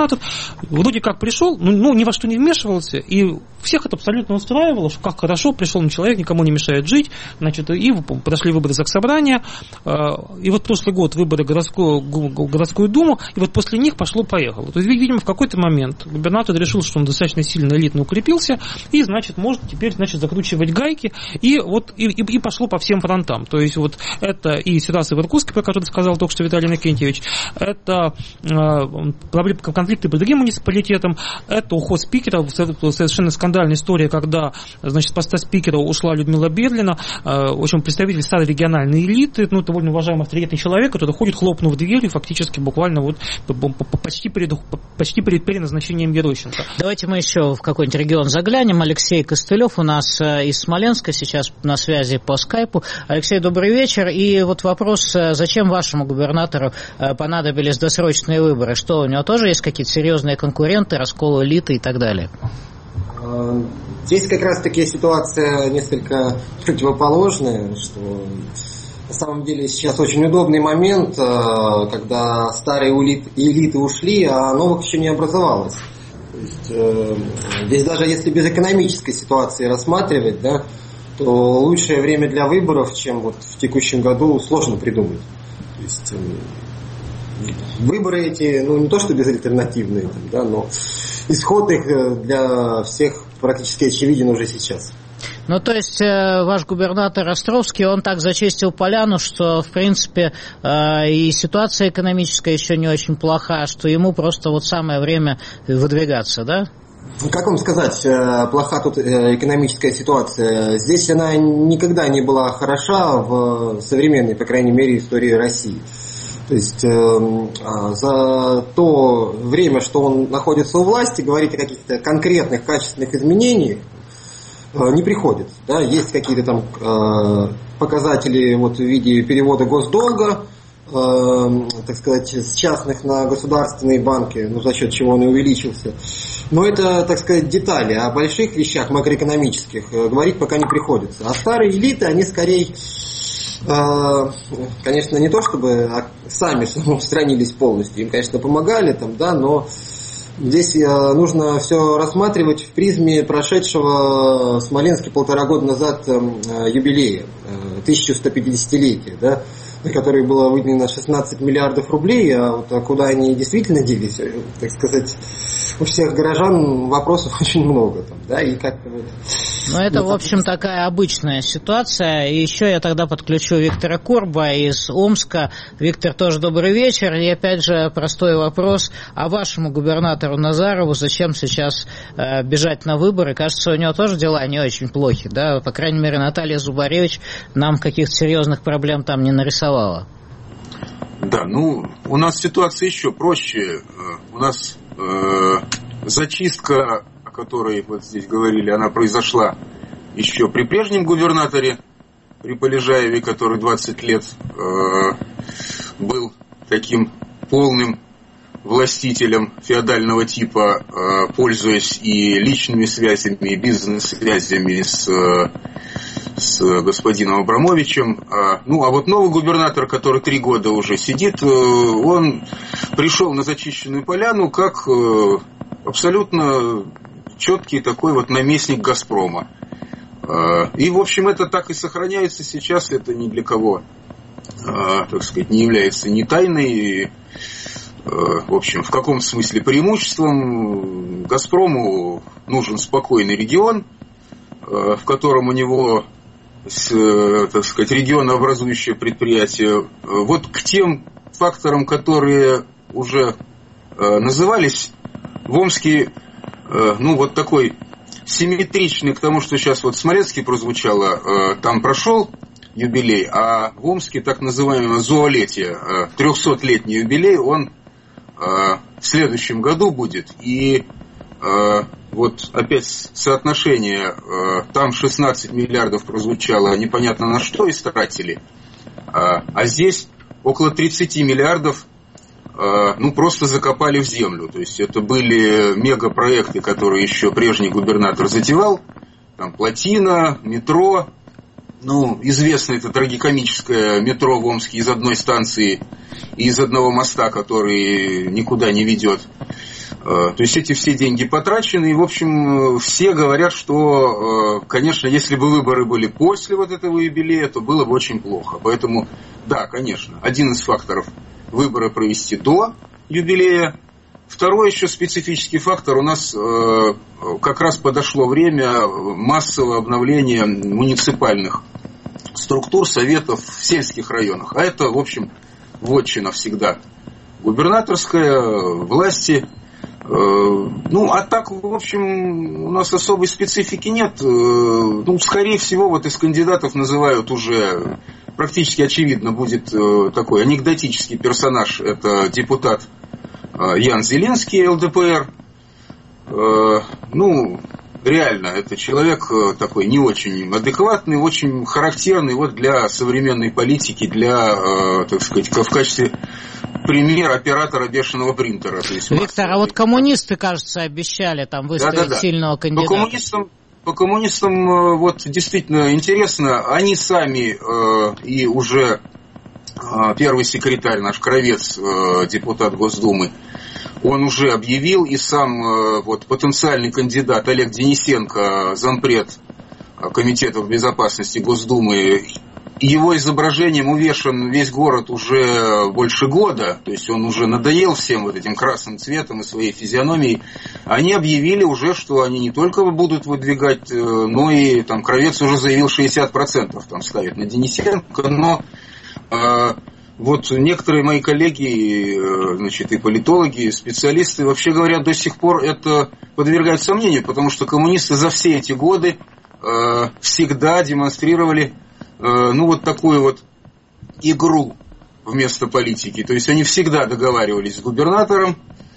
губернатор, вроде как пришел, ни во что не вмешивался, и всех это абсолютно устраивало, что как хорошо, пришел человек, никому не мешает жить, значит, и подошли выборы Заксобрания, и вот прошлый год выборы в городскую думу, и вот после них пошло-поехало. То есть, видимо, в какой-то момент губернатор решил, что он достаточно сильно элитно укрепился, и, значит, может теперь, закручивать гайки, и пошло по всем фронтам. То есть, вот это и ситуация в Иркутске, про которую сказал только что Виталий Иннокентьевич, это конфликты по другим муниципалитетам, это уход спикера, совершенно скандальная история, когда, значит, с поста спикера ушла Людмила Берлина, в общем, представитель старой региональной элиты, довольно уважаемый авторитетный человек, который ходит, хлопнув дверью, фактически буквально почти перед переназначением Герощенко. Давайте мы еще в какой-нибудь регион заглянем. Алексей Костылев у нас из Смоленска, сейчас на связи по скайпу. Алексей, добрый вечер. И вот вопрос, зачем вашему губернатору понадобились досрочные выборы? Что, у него тоже есть какие-то серьезные конкуренты, раскол элиты и так далее? Здесь как раз-таки ситуация несколько противоположная, что на самом деле сейчас очень удобный момент, когда старые элиты ушли, а новых еще не образовалось. То есть, здесь даже если без экономической ситуации рассматривать, да, то лучшее время для выборов, чем вот в текущем году, сложно придумать. То есть, выборы эти, не то что безальтернативные, да, но исход их для всех практически очевиден уже сейчас. То есть ваш губернатор Островский, он так зачистил поляну, что, в принципе, и ситуация экономическая еще не очень плоха, что ему просто самое время выдвигаться, да? Как вам сказать, плоха тут экономическая ситуация? Здесь она никогда не была хороша в современной, по крайней мере, истории России. То есть за то время, что он находится у власти, говорить о каких-то конкретных качественных изменениях не приходится. Да? Есть какие-то там показатели в виде перевода госдолга, так сказать, с частных на государственные банки, за счет чего он и увеличился. Но это, так сказать, детали. О больших вещах макроэкономических говорить пока не приходится. А старые элиты, они скорее, конечно, не то чтобы сами самоустранились полностью, им, конечно, помогали, но здесь нужно все рассматривать в призме прошедшего в Смоленске 1,5 года назад юбилея, 1150-летия, да, на который было выделено 16 миллиардов рублей, а куда они действительно делись, так сказать, у всех горожан вопросов очень много. И как-то это, в общем, такая обычная ситуация. И еще я тогда подключу Виктора Корба из Омска. Виктор, тоже добрый вечер. И опять же простой вопрос. А вашему губернатору Назарову зачем сейчас бежать на выборы? Кажется, у него тоже дела не очень плохи, да? По крайней мере, Наталья Зубаревич нам каких-то серьезных проблем там не нарисовала. Да, у нас ситуация еще проще. У нас зачистка, о которой здесь говорили, она произошла еще при прежнем губернаторе, при Полежаеве, который 20 лет был таким полным властителем феодального типа, пользуясь и личными связями, и бизнес-связями с господином Абрамовичем. А новый губернатор, который 3 года уже сидит, он пришел на зачищенную поляну как абсолютно четкий такой наместник «Газпрома». И, в общем, это так и сохраняется сейчас, это ни для кого, так сказать, не является ни тайной. В общем, в каком смысле преимуществом? «Газпрому» нужен спокойный регион, в котором у него, так сказать, регионообразующее предприятие. К тем факторам, которые уже назывались, в Омске, такой симметричный к тому, что сейчас в Смоленске прозвучало, там прошел юбилей, а в Омске так называемое зоолетие, 300-летний юбилей, он в следующем году будет. И опять соотношение, там 16 миллиардов прозвучало, непонятно на что истратили, а здесь около 30 миллиардов просто закопали в землю. То есть это были мегапроекты, которые еще прежний губернатор затевал, там плотина, метро. Известно это трагикомическое метро в Омске из одной станции и из одного моста, который никуда не ведет. То есть эти все деньги потрачены, и, в общем, все говорят, что, конечно, если бы выборы были после вот этого юбилея, то было бы очень плохо. Поэтому, да, конечно, один из факторов – выборы провести до юбилея. Второй еще специфический фактор – у нас как раз подошло время массового обновления муниципальных структур, советов в сельских районах. А это, в общем, вотчина всегда губернаторская, власти. Ну, а так, в общем, у нас особой специфики нет. Ну, скорее всего, вот из кандидатов называют уже, практически очевидно, будет такой анекдотический персонаж. Это депутат Ян Зеленский, ЛДПР. Ну, реально, это человек такой не очень адекватный, очень характерный вот для современной политики, для, так сказать, в качестве пример оператора бешеного принтера. То есть Виктор, а вот коммунисты, кажется, обещали там выставить сильного кандидата. По коммунистам вот действительно интересно, они сами и уже первый секретарь наш Кравец, депутат Госдумы, он уже объявил, и сам вот потенциальный кандидат Олег Денисенко, зампред Комитета безопасности Госдумы, его изображением увешан весь город уже больше года, то есть он уже надоел всем вот этим красным цветом и своей физиономией. Они объявили уже, что они не только будут выдвигать, но и там Кравец уже заявил 60% там ставит на Денисенко, но вот некоторые мои коллеги, значит, и политологи, и специалисты, вообще говорят, до сих пор это подвергают сомнению, потому что коммунисты за все эти годы всегда демонстрировали, ну, вот такую вот игру вместо политики. То есть они всегда договаривались с губернатором,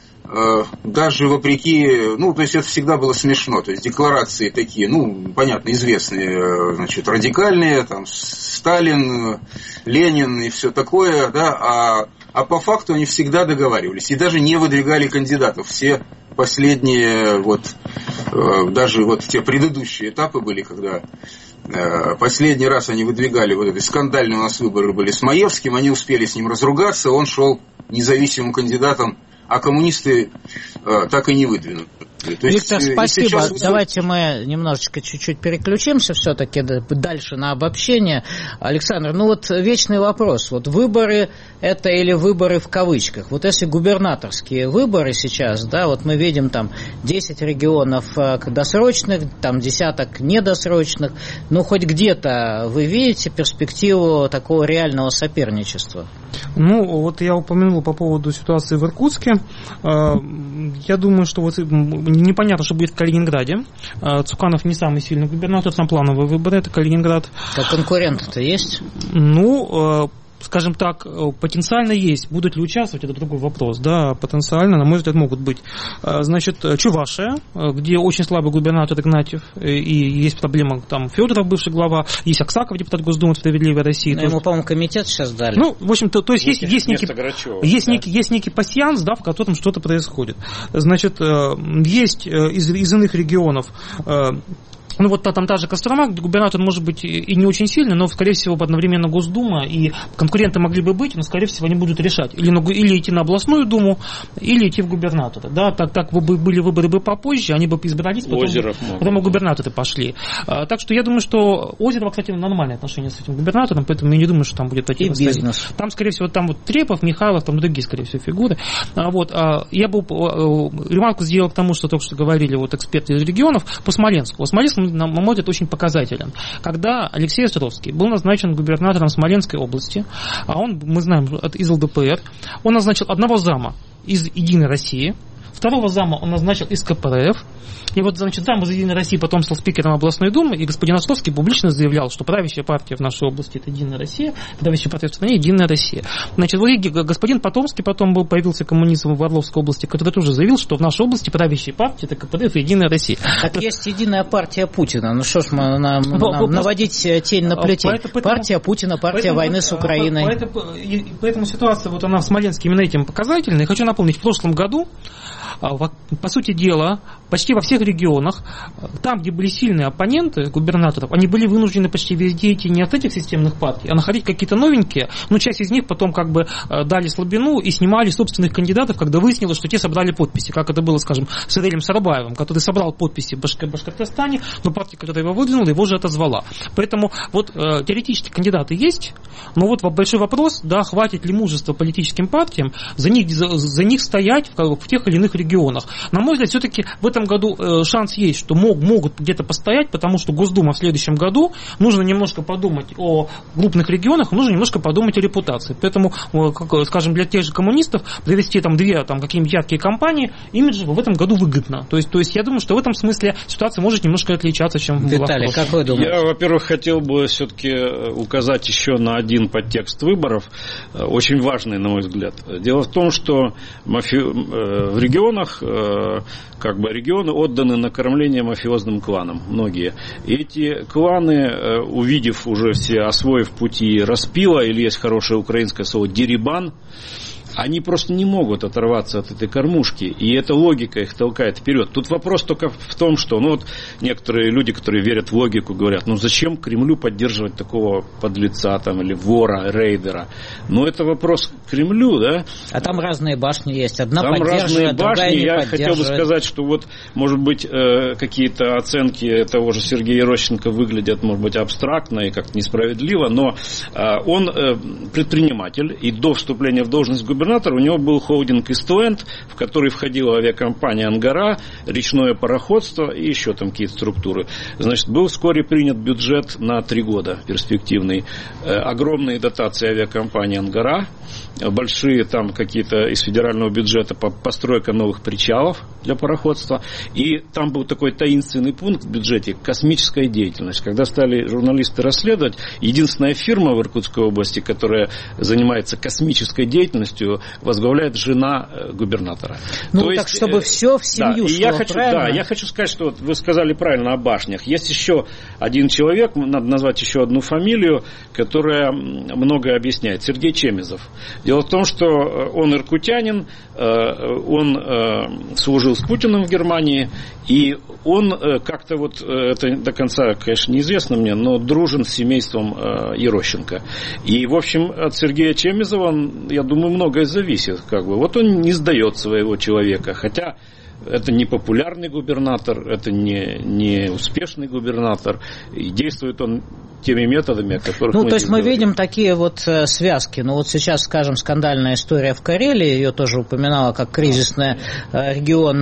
даже вопреки, ну, то есть это всегда было смешно. То есть декларации такие, ну, понятно, известные, значит, радикальные, там, Сталин, Ленин и все такое, да, а по факту они всегда договаривались и даже не выдвигали кандидатов. Все последние, вот, даже вот те предыдущие этапы были, когда последний раз они выдвигали, вот эти скандальные у нас выборы были с Маевским, они успели с ним разругаться, он шел независимым кандидатом, а коммунисты так и не выдвинули. Виктор, спасибо. Давайте мы немножечко чуть-чуть переключимся все-таки дальше на обобщение. Александр, ну вот вечный вопрос. Вот выборы это или выборы в кавычках? Вот если губернаторские выборы сейчас, да, вот мы видим там 10 регионов досрочных, там десяток недосрочных, ну хоть где-то вы видите перспективу такого реального соперничества? Ну, вот я упомянул по поводу ситуации в Иркутске. Я думаю, что вот непонятно, что будет в Калининграде. Цуканов не самый сильный губернатор, там плановые выборы, это Калининград. А конкуренты-то есть? Ну, скажем так, потенциально есть. Будут ли участвовать, это другой вопрос. Да, потенциально, на мой взгляд, могут быть. Значит, Чувашия, где очень слабый губернатор Игнатьев, и есть проблема, там Федоров, бывший глава, есть Аксаков, депутат Госдумы «Справедливой России». Но ему, по-моему, комитет сейчас дали. Ну, в общем-то, то есть есть некий пасьянс, да, в котором что-то происходит. Значит, есть из иных регионов. Ну, вот там та же Кострома, где губернатор может быть и не очень сильный, но, скорее всего, одновременно Госдума, и конкуренты могли бы быть, но, скорее всего, они будут решать. Или идти на областную думу, или идти в губернатора. Да, так были выборы бы попозже, они бы избрались, потом губернаторы пошли. Так что я думаю, что Озеров, кстати, нормальные отношения с этим губернатором, поэтому я не думаю, что там будет такие расстояния. Там, скорее всего, там вот Трепов, Михайлов, там другие, скорее всего, фигуры. Вот, я бы ремарку сделал к тому, что только что говорили вот эксперты из регионов, по Смоленску. По Смоленску, на мой взгляд, очень показателен. Когда Алексей Островский был назначен губернатором Смоленской области, а он, мы знаем, из ЛДПР, он назначил одного зама из «Единой России», второго зама он назначил из КПРФ. И вот, значит, зам из «Единой России» потом стал спикером областной думы, и господин Островский публично заявлял, что правящая партия в нашей области – это «Единая Россия», правящая партия в стране – «Единая Россия». Значит, вот господин Потомский потом появился коммунистом в Орловской области, который тоже заявил, что в нашей области правящая партия – это КПРФ и «Единая Россия». Так есть «Единая партия Путина». Ну что ж, мы наводить тень на плетень. Партия Путина, партия войны с Украиной. Поэтому ситуация, вот она в Смоленске именно этим показательна. И хочу напомнить, в прошлом году по сути дела, почти во всех регионах, там, где были сильные оппоненты губернаторов, они были вынуждены почти везде идти не от этих системных партий, а находить какие-то новенькие, но часть из них потом как бы дали слабину и снимали собственных кандидатов, когда выяснилось, что те собрали подписи, как это было, скажем, с Эрелем Сарабаевым, который собрал подписи в Башкортостане, но партия, которая его выдвинула, его же отозвала. Поэтому вот теоретически кандидаты есть, но вот большой вопрос, да, хватит ли мужества политическим партиям за них стоять в тех или иных регионах. На мой взгляд, все-таки в этом году шанс есть, что могут где-то постоять, потому что Госдума в следующем году нужно немножко подумать о крупных регионах, нужно немножко подумать о репутации. Поэтому, скажем, для тех же коммунистов провести там две какие-нибудь яркие кампании имиджево в этом году выгодно. То есть я думаю, что в этом смысле ситуация может немножко отличаться, чем была. Виталий, как вы думаете? Я, во-первых, хотел бы все-таки указать еще на один подтекст выборов, очень важный, на мой взгляд. Дело в том, что в регионах регионы отданы на кормление мафиозным кланам, многие. И эти кланы, увидев уже все, освоив пути распила, или есть хорошее украинское слово «дерибан», они просто не могут оторваться от этой кормушки, и эта логика их толкает вперед. Тут вопрос только в том, что некоторые люди, которые верят в логику, говорят, зачем Кремлю поддерживать такого подлеца или вора, рейдера? Это вопрос к Кремлю, да? А там разные башни есть, одна там поддерживает, другая не поддерживает. Я хотел бы сказать, что может быть, какие-то оценки того же Сергея Ерощенко выглядят, может быть, абстрактно и как-то несправедливо, но он предприниматель, и до вступления в должность губернатора у него был холдинг «Истленд», в который входила авиакомпания «Ангара», речное пароходство и еще там какие-то структуры. Значит, был вскоре принят бюджет на 3 года перспективный. Огромные дотации авиакомпании «Ангара», большие там какие-то из федерального бюджета постройка новых причалов для пароходства. И там был такой таинственный пункт в бюджете – космическая деятельность. Когда стали журналисты расследовать, единственная фирма в Иркутской области, которая занимается космической деятельностью, возглавляет жена губернатора. Чтобы все в семью шло, правильно? Я хочу сказать, что вы сказали правильно о башнях. Есть еще один человек, надо назвать еще одну фамилию, которая многое объясняет. Сергей Чемизов. Дело в том, что он иркутянин, он служил с Путиным в Германии, и он как-то это до конца, конечно, неизвестно мне, но дружен с семейством Ерощенко. И, в общем, от Сергея Чемизова, я думаю, многое зависит. Вот он не сдает своего человека, хотя это не популярный губернатор, это не успешный губернатор, и действует он теми методами, о которых то есть мы видим такие связки. Сейчас, скажем, скандальная история в Карелии, ее тоже упоминала как кризисный регион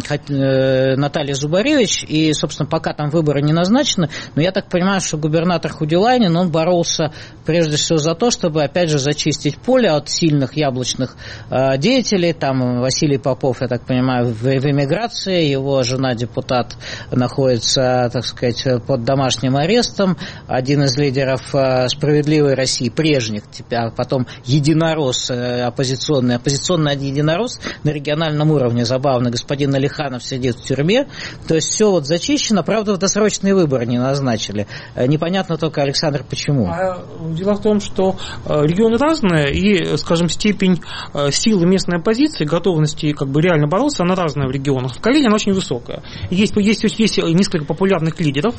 Наталья Зубаревич, и, собственно, пока там выборы не назначены, но я так понимаю, что губернатор Худилайнин, он боролся прежде всего за то, чтобы, опять же, зачистить поле от сильных яблочных деятелей, там Василий Попов, я так понимаю, в эмиграции, его жена-депутат находится, так сказать, под домашним арестом, один из лидеров «Справедливой России», прежних, а потом единорос, оппозиционный единорос на региональном уровне, забавно, господин Алиханов сидит в тюрьме, то есть все зачищено, правда, в досрочные выборы не назначили. Непонятно только, Александр, почему. Дело в том, что регионы разные, и, скажем, степень силы местной оппозиции, готовности реально бороться, она разная в регионах. В Карелии она очень высокая. Есть несколько популярных лидеров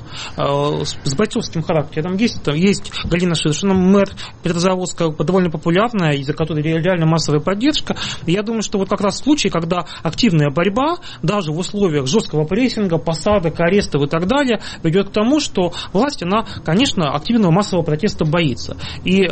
с бойцовским характером. Есть Галина Ширшина, мэр Петрозаводска, довольно популярная, из-за которой реально массовая поддержка. И я думаю, что как раз случай, когда активная борьба, даже в условиях жесткого прессинга, посадок, арестов и так далее, ведет к тому, что власть, она, конечно, активного массового протеста боится. И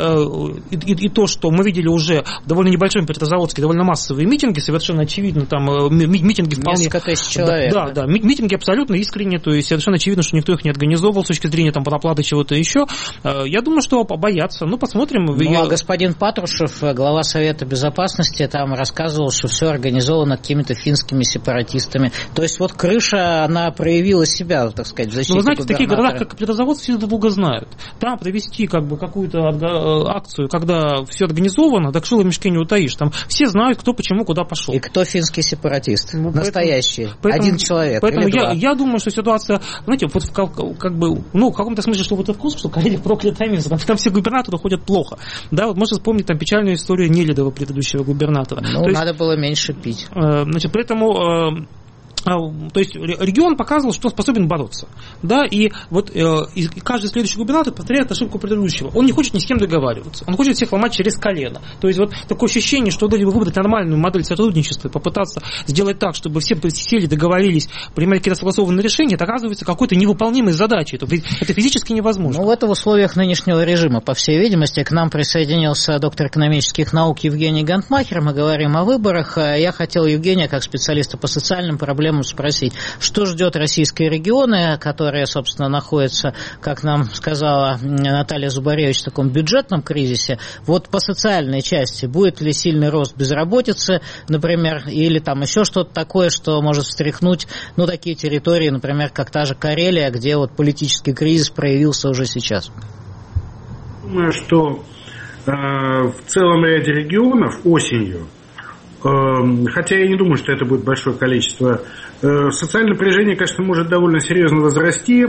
то, что мы видели уже в довольно небольшом Петрозаводске, довольно массовые митинги, совершенно очевидно, там митинги вполне... Несколько тысяч человек. Да, митинги абсолютно искренние, то есть совершенно очевидно, что никто их не организовывал с точки зрения проплаты чего-то еще. Я думаю, что боятся. Посмотрим. А господин Патрушев, глава Совета Безопасности, там рассказывал, что все организовано какими-то финскими сепаратистами. То есть крыша, она проявила себя, так сказать, в защите губернатора. В таких городах, как Петрозаводск, все друг друга знают. Там провести какую-то акцию, когда все организовано, так шило в мешке не утаишь. Там все знают, кто почему куда пошел. И кто финский сепаратист. настоящие. Один человек. Поэтому я думаю, что ситуация, знаете, вот в каком-то смысле, что вот этот вкус, что Карелия проклятое место, там все губернаторы ходят плохо. Да, вот можно вспомнить там печальную историю Нелидова, предыдущего губернатора. Надо было меньше пить. Поэтому... То есть регион показывал, что способен бороться. Да, и вот и каждый следующий губернатор повторяет ошибку предыдущего. Он не хочет ни с кем договариваться. Он хочет всех ломать через колено. То есть вот такое ощущение, что вроде бы выбрать нормальную модель сотрудничества, попытаться сделать так, чтобы все сели, договорились, принимали какие-то согласованные решения, это оказывается какой-то невыполнимой задачей. Это физически невозможно. Это в условиях нынешнего режима, по всей видимости. К нам присоединился доктор экономических наук Евгений Гантмахер. Мы говорим о выборах. Я хотел Евгения, как специалиста по социальным проблемам, спросить, что ждет российские регионы, которые, собственно, находятся, как нам сказала Наталья Зубаревич, в таком бюджетном кризисе. Вот по социальной части будет ли сильный рост безработицы, например, или там еще что-то такое, что может встряхнуть, такие территории, например, как та же Карелия, где вот политический кризис проявился уже сейчас? Думаю, что в целом ряде регионов осенью, хотя я не думаю, что это будет большое количество, социальное напряжение, конечно, может довольно серьезно возрасти.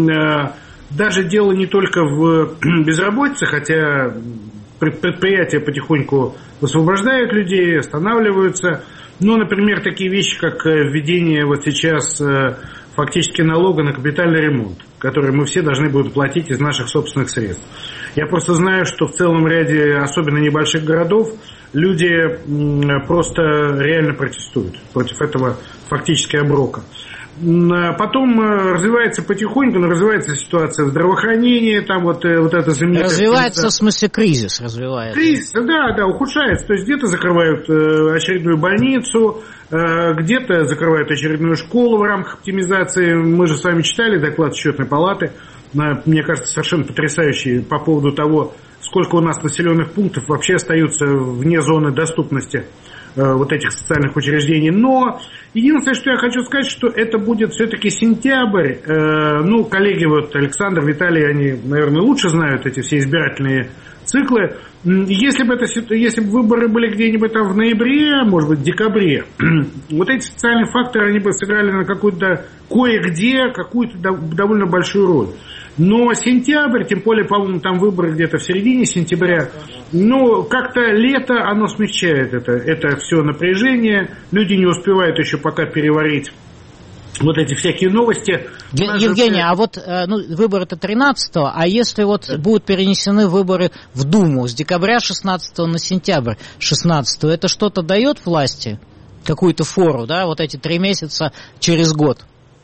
Даже дело не только в безработице, хотя предприятия потихоньку высвобождают людей, останавливаются. Например, такие вещи, как введение вот сейчас фактически налога на капитальный ремонт, который мы все должны будем платить из наших собственных средств. Я просто знаю, что в целом ряде, особенно небольших городов, люди просто реально протестуют против этого фактически оброка. Потом развивается потихоньку, развивается ситуация в здравоохранении, там вот это знаменитое... Развивается, в смысле, кризис развивается. Кризис, да, ухудшается. То есть где-то закрывают очередную больницу, где-то закрывают очередную школу в рамках оптимизации. Мы же с вами читали доклад Счетной палаты, мне кажется, совершенно потрясающий по поводу того, сколько у нас населенных пунктов вообще остаются вне зоны доступности вот этих социальных учреждений. Но единственное, что я хочу сказать, что это будет все-таки сентябрь. Коллеги, вот Александр, Виталий, они, наверное, лучше знают эти все избирательные циклы. Если бы выборы были где-нибудь там в ноябре, может быть, в декабре, вот эти социальные факторы, они бы сыграли на какую-то довольно большую роль. Но сентябрь, тем более, по-моему, там выборы где-то в середине сентября, как-то лето, оно смягчает это все напряжение. Люди не успевают еще пока переварить вот эти всякие новости. Евгений, а вот выборы-то 13-го, а если будут перенесены выборы в Думу с декабря 16 на сентябрь 16, это что-то дает власти? Какую-то фору, да, вот эти 3 месяца через год?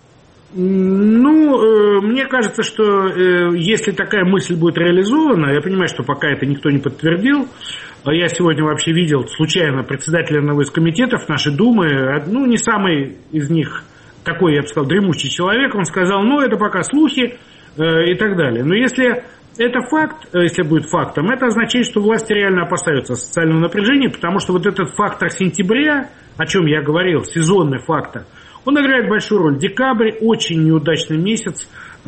Мне кажется, что если такая мысль будет реализована, я понимаю, что пока это никто не подтвердил, я сегодня вообще видел случайно председателя одного из комитетов нашей Думы, не самый из них такой, я бы сказал, дремучий человек, он сказал, это пока слухи и так далее. Но если это факт, если будет фактом, это означает, что власти реально опасаются социального напряжения, потому что вот этот фактор сентября, о чем я говорил, сезонный фактор, он играет большую роль. Декабрь очень неудачный месяц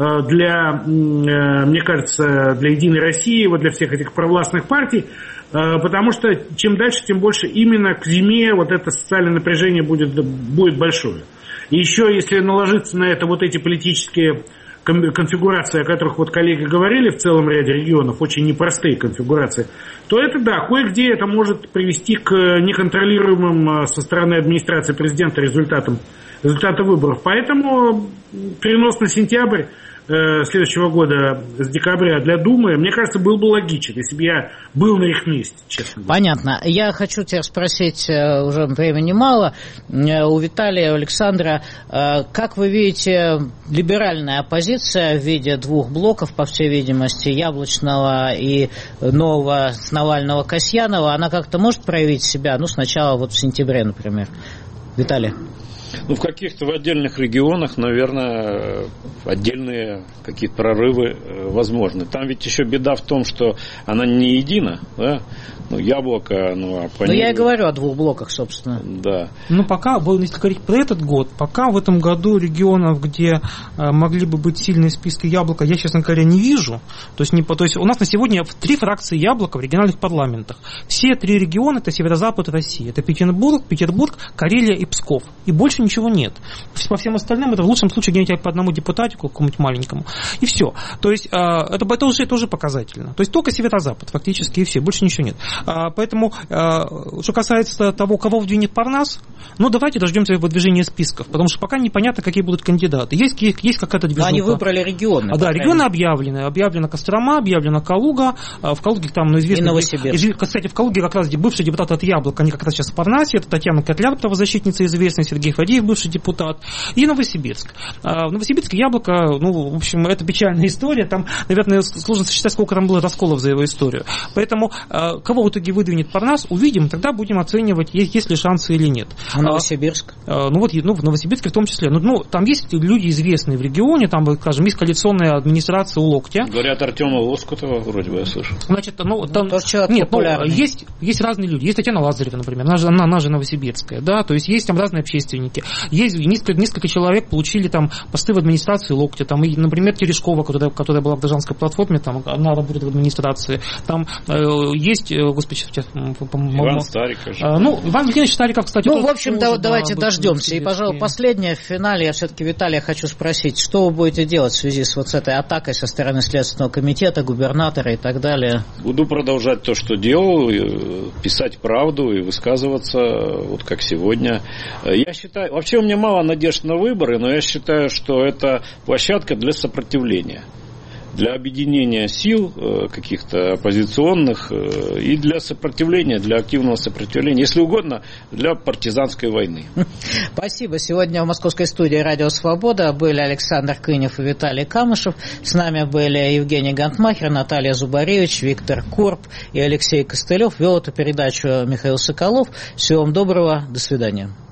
мне кажется, для «Единой России», для всех этих провластных партий, потому что чем дальше, тем больше именно к зиме вот это социальное напряжение будет большое. И еще, если наложиться на это вот эти политические конфигурации, о которых коллеги говорили в целом ряде регионов, очень непростые конфигурации, то это, да, кое-где это может привести к неконтролируемым со стороны администрации президента результата выборов. Поэтому перенос на сентябрь следующего года с декабря для Думы, мне кажется, был бы логичен, если бы я был на их месте, честно говоря. Понятно. Я хочу тебя спросить, уже времени мало, у Виталия, у Александра, как вы видите, либеральная оппозиция в виде 2 блоков, по всей видимости, Яблочного и нового Навального-Касьянова, она как-то может проявить себя, сначала в сентябре, например? Виталий. В каких-то отдельных регионах, наверное, отдельные какие-то прорывы возможны. Там ведь еще беда в том, что она не едина, да? Яблоко, я и говорю о 2 блоках, собственно. Да. Пока, если говорить про этот год, пока в этом году регионов, где могли бы быть сильные списки Яблока, я, честно говоря, не вижу. То есть у нас на сегодня 3 фракции Яблока в региональных парламентах. Все 3 региона — это северо-запад России. Это Петербург, Карелия и Псков. И больше ничего нет. По всем остальным это в лучшем случае где-нибудь по одному депутатику, какому-нибудь маленькому. И все. То есть это уже показательно. То есть только Северо-Запад фактически, и все, больше ничего нет. Поэтому, что касается того, кого вдвинет Парнас, давайте дождемся выдвижения списков, потому что пока непонятно, какие будут кандидаты. Есть какая-то движуха. Они выбрали регионы. Да, регионы объявлены. Объявлена Кострома, объявлена Калуга. В Калуге там известно... И Новосибирск. Кстати, в Калуге как раз бывший депутат от Яблока, они как раз сейчас в Парнасе, это Татьяна Котляр, правозащитница известная, Сергей Фадеев, бывший депутат, и Новосибирск. В Новосибирске Яблоко, в общем, это печальная история, там, наверное, сложно сосчитать, сколько там было расколов за его историю. Поэтому, кого в итоге выдвинет Парнас, увидим, тогда будем оценивать, есть ли шансы или нет. А Новосибирск? В Новосибирске в том числе. Там есть люди известные в регионе, там, скажем, есть коалиционная администрация у Локтя. Говорят, Артема Лоскутова, вроде бы я слышал. Значит, там... Нет, есть разные люди. Есть Татьяна Лазарева, например, она же новосибирская, да, то есть там разные общественники. Есть несколько человек получили там посты в администрации Локтя, там, и, например, Терешкова, которая была в Дожанской платформе, там, она работает в администрации. Там есть, господи, сейчас... Иван Стариков. Иван Евгеньевич Стариков, кстати... в общем, давайте дождемся. И, пожалуй, последнее в финале, я все-таки Виталия хочу спросить, что вы будете делать в связи с этой атакой со стороны Следственного комитета, губернатора и так далее? Буду продолжать то, что делал, писать правду и высказываться, вот как сегодня. Я считаю, вообще у меня мало надежд на выборы, но я считаю, что это площадка для сопротивления, для объединения сил каких-то оппозиционных и для сопротивления, для активного сопротивления, если угодно, для партизанской войны. Спасибо. Сегодня в московской студии «Радио Свобода» были Александр Кынев и Виталий Камышев. С нами были Евгений Гантмахер, Наталья Зубаревич, Виктор Корп и Алексей Костылев. Вел эту передачу Михаил Соколов. Всего вам доброго. До свидания.